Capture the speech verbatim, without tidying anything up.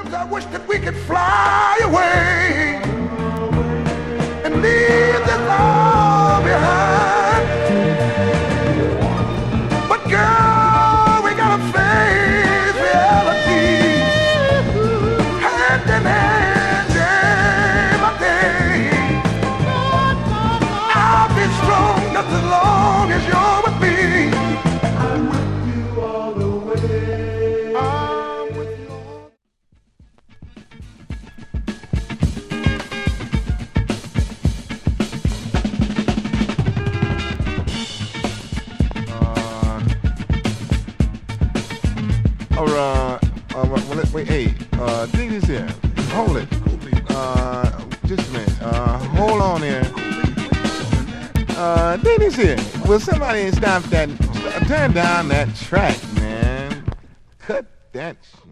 I wish that we could fly away and leave this all behind. But girl, we gotta face reality, hand in hand, day by day. I'll be strong just as long as you're with me. I'm with you all the way. I'm with you all. All right. Uh, well, let- wait, hey, uh, dig this here. Hold it. Uh, just a minute. Uh, hold on here. Uh, dig this here. Will somebody stop that? Turn down that track, man. Cut that.